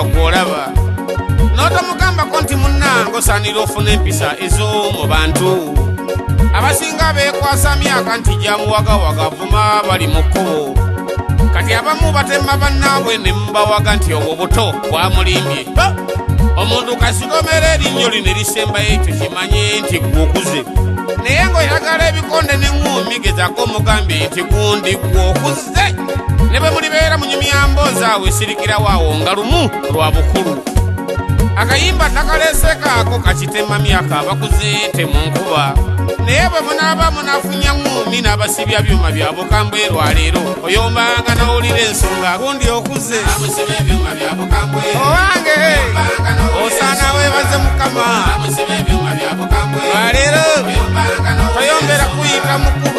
gwolaba n'otomugambako nti munnange osaanira ofuna empisa ez'omu bantu abasinga beekwasa myaka nti gyamuwagawaga vuma bali mu kkubo kati abamu batema bannaabwe ne mubawaga nti obwo buto bwamulimbye omuntu kasikomera erinnya lino erisembayo ekyo kimanye nti gwokuze naye ng'oyagala ebikonde n'eŋŋumi gezaako omugambye nti gundi gwokuze ne bwe mulibeera mu nyumyamboozi awo esirikirawo nga lumu lwa bukulu akayimba takaleesekaako kakitema myaka abakuze temunkuba naye bwe munaaba munafunya ŋŋumi n'abasibya byuma bya bukambwe lwaleero oyombanga n'owulira ensonga gundi okuze owange osaana weebaze mukama lwaleero toyombera kuyita mukulu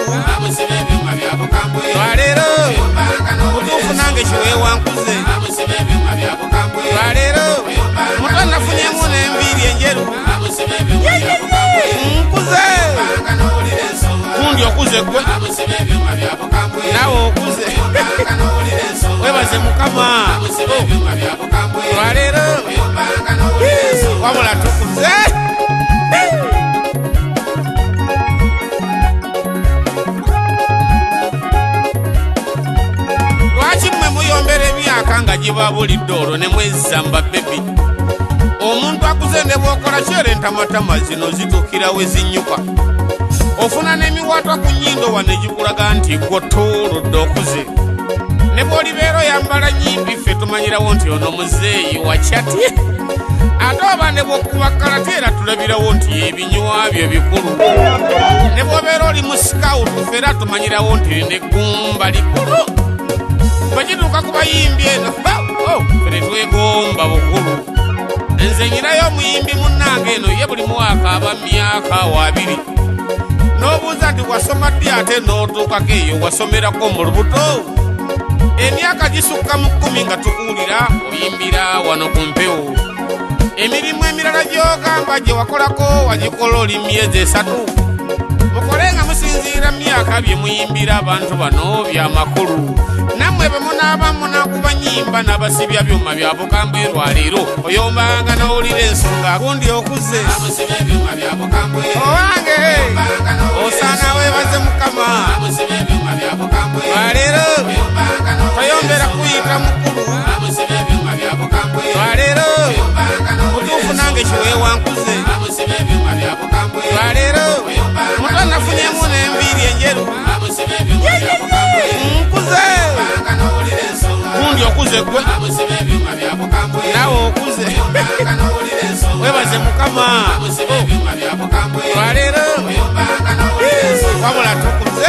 lwaleero mutuufu nange kiweewankuze lwaleero muto nafunyemu n'enviiri enjeru nkuze gundi okuze gwe nawe okuze webaze mukama lwaleero wabula tukuze lwaki mmwe muyombera emyaka nga giba bulidde olwo ne mwezamba bebi omuntu akuze ne bw'okola kyerentamatama zino zituukira we zinyuka ofuna n'emiwaatwa ku nnyindo wa ne gikulaga nti gw'otuuludde okuze ne bw'olibeera oyambala nyimbi ffe tumanyirawo nti ono muzeeyi wakyati ate oba ne bw'okuba kalate era tulabirawo nti ebinywa byo bikulu ne bw'obeera oli mu sikawutu ffe era tumanyirawo nti neggumba likulu bwe gituuka ku bayimbi eno ffe twegomba bukulu nze nyinayo omuyimbi munnange eno ye buli mwaka aba myaka wabiri n'obuuza nti wasoma ddi ate n'otuukako eyo wasomerako mu lubuto emyaka gisukka mu 10 nga tukuwulira oyimbira wano ku mpewo emirimu emirala gy'ogamba gye wakolako wagikola oli myezi 3 mukole nga musinziira myaka bye muyimbira abantu bano byamakulu nammwe bwe munaaba munakuba nyimba n'abasibya byuma bya bukambwe lwaleero oyombanga n'owulira ensonga gundi okuze owange osaana weebaze mukama lwaleero toyombera kuyita mukulu lwaleero mutuufu nange kiweewankuze lwaleero muto nafunyemu n'enviiri enjeru nkuze gundi okuze gwe nawe okuze webaze mukama lwaleero wabula tukuze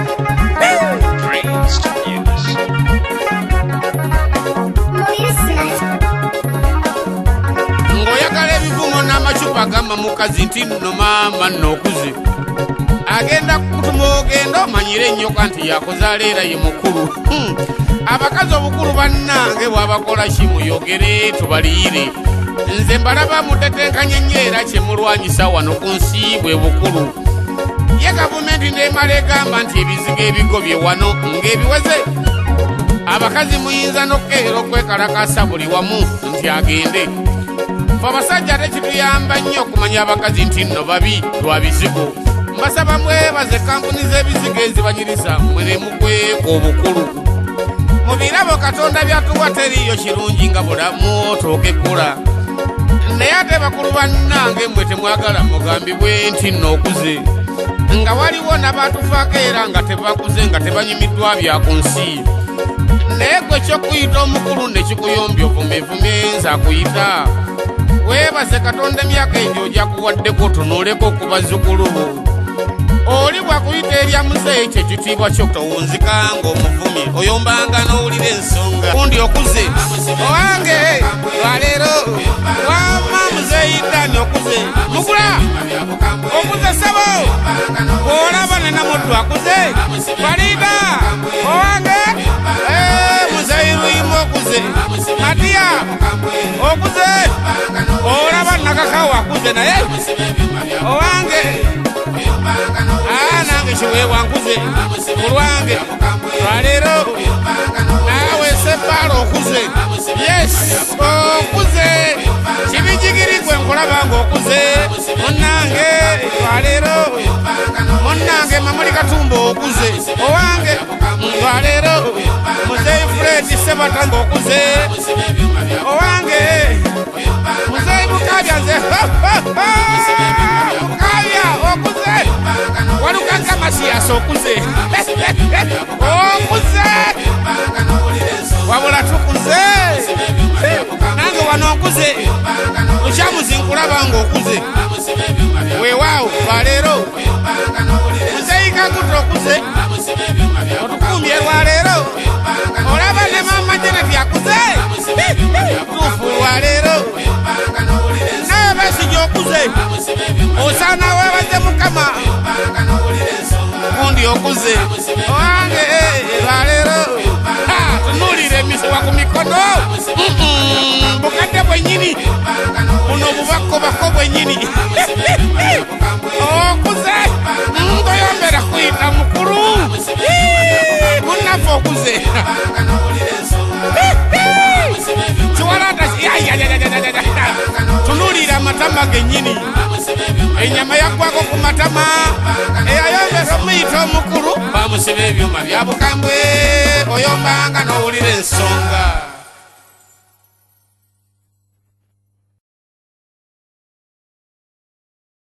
ng'oyagala ebivumo n'amacupa agamba mukazi nti nno maama n'okuze agenda kutuma ogenda omanyire ennyoka nti yakozaala era ye mukulu abakazi obukulu bannange bwabakola kimuyogere tubaliyire nze mbalaba mutetenkanye nnyo era kyemulwanyisa wano ku nsi bwe bukulu ye gavumenti n'emala egamba nti ebizigo ebigobye wano ng'ebiweze abakazi muyinza n'okkeera okwekalakasa buli wamu nti agende fe abasajja tekituyamba nnyo okumanya abakazi nti nno babi lwa bizigo mbasaba mwebaze kampuni z'ebizigo ezibanyirisa mwenemukweka obukulu mu birabo katonda byatuwa teriyo kirungi nga bulamu otookekula naye ate bakulu bannange mmwe temwagala mugambibwe nti nno okuze nga waliwo n'abatufaako era nga tebakuze nga tebanyumiddwa bya ku nsi naye gwe kyokuyita omukulu ne kikuyombya ovumevume nze akuyita weebaze katonda emyaka egyo gyakuwaddeko otunuuleko ku bazzukulu bo oli bwakuyita erya muzeeyi kye kitiibwa kyo towunzika ng'omuvumi oyombanga n'owulira ensonga gundi okuze owange lwaleero wama muzeeyi ddani okuze mugula okuze sabo bw'olaba ne namuddu akuze balida owange muzeeyi luyimu okuze matiya okuze olaba nakakawo akuze naye owange nange kiweewankuze mulwange lwaleero nawe sepaala okuze okuze yes okuze kibijigiri gwe nkulaba ng'okuze munnange lwaleero munnange Mamuli Katumba okuze owange lwaleero Muzeeyi Fred Sebata ng'okuze owange Muzeeyi Bukabya nze Bukabya okuze Walukanka Masiyasa okuze okuze wabula tukuze nange wano okuze Okyamuzi nkulaba ng'okuze weewaawo lwaleero Muzeeyi Kaguta okuze otukumbye lwaleero olaba ne Mama Janet akuze tuufu lwaleero naye Besigye okuze osaana weebaze Mukama gundi okuze owange lwaleero tunuulire emiswa ku mikono bukadde bwennyini buno bubakobako bwennyini okuze toyombera kuyita mukulu munnaffe okuze kiwalata tunuulire amatama gennyini enyama yaggwako ku matama eyayombera omuyita omukulu bamusiba ebyuma bya bukambwe oyombanga n'owulira ensonga